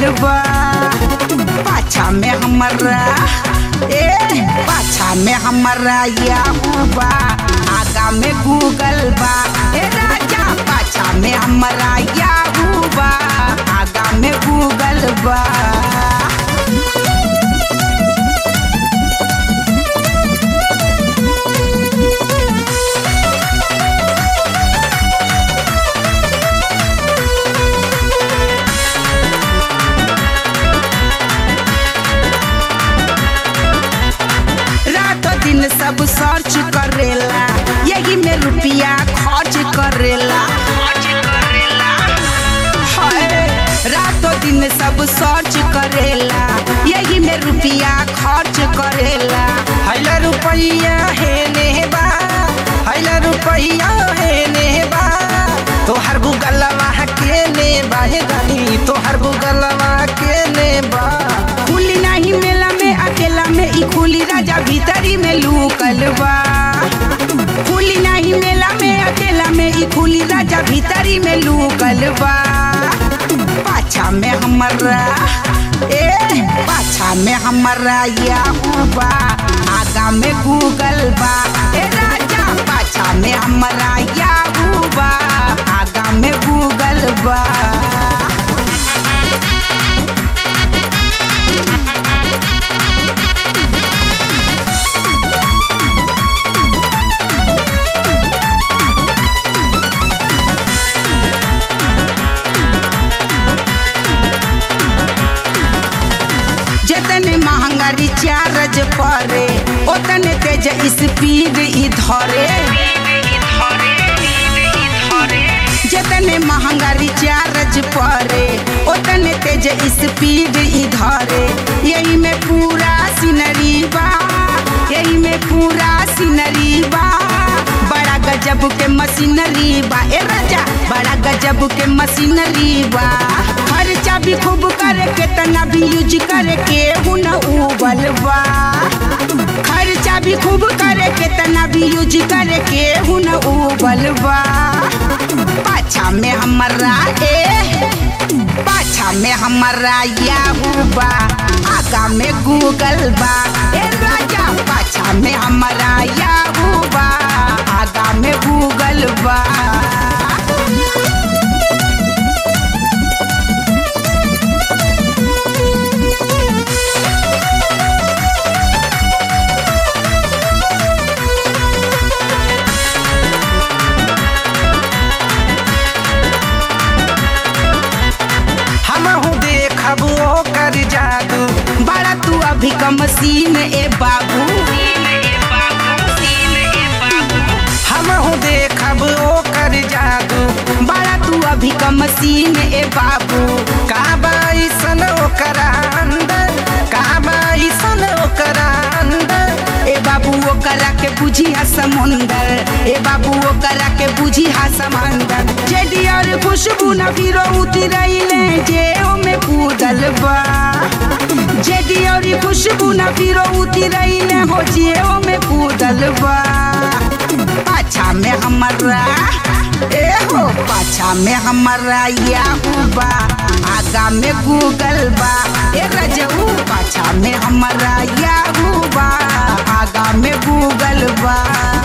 बा। पाछा में हमारा पाछा में हमारा याहू बा, आगा में गूगल बा। ए राजा पाछा में हमारा याहू बा, आगा में गूगल बा। सब सर्च करेला, यही में रुपया खर्च करेला। रातों दिन सब सर्च करेला, यही में रुपया खर्च करेला। हैला रुपया है नेबा, हैला रुपया है नेबा, तोहर गूगलवा के नेबा हे गनी, तोहर गूगलवा के नेबा। खुली नहीं मेला में अकेला में ई खुली राजा भीतरी में लूकल बा। खुली नहीं मेला में अकेला में ई खुली राजा भीतरी में लूकल बा। पाछा में हमारा पाछा में हमारा याहू बा, आगा में गूगल बा। ए राजा पाछा में हमारा याहू बा, आगा में गूगल बा। जितने महंगा रिचार्ज पड़े उतने तेज स्पीड ई धरे। जितने महंगा रिचार्ज पड़े उतने तेज स्पीड ई धरे। यही में पूरा सीनरी बा, यही में पूरा सीनरी बा। बड़ा गजब के मशीनरी बा ए राजा, बड़ा गजब के मशीनरी बा। खर्चा भी खूब करे केतना भी यूज करे केहू न उबल बा। खर्चा भी खूब करे केतना भी यूज करे केहू न उबल बा। पाछा में हमारा पाछा में हमारा याहू बा, आगा में गूगल बा। ए राजा पाछा में हमारा याहू बा, आगा में गूगल बा। कर जादू बड़ा तू अभी का मशीन ए बाबू। हम हो देखब ओ कर जादू बड़ा तू अभी का मशीन ए बाबू। का बाईसन ओकरा अंदर, का बाईसन ओकरा अंदर। ए बाबू ओकरा के बुझी हा समुंदर, ए बाबू ओकरा के बुझी हा समंदर। जेडी और खुशबू न फिरो उतरैले जे में कूदल बा। जेडी और खुशबू न फिरो उतरैले हो जेओ में कूदल बा। पाछा में हमारा पाछा में हमारा याहू बा, आगा में गूगल बा। ए रजऊ पाछा में हमारा याहू बा, आगा में गूगल बा।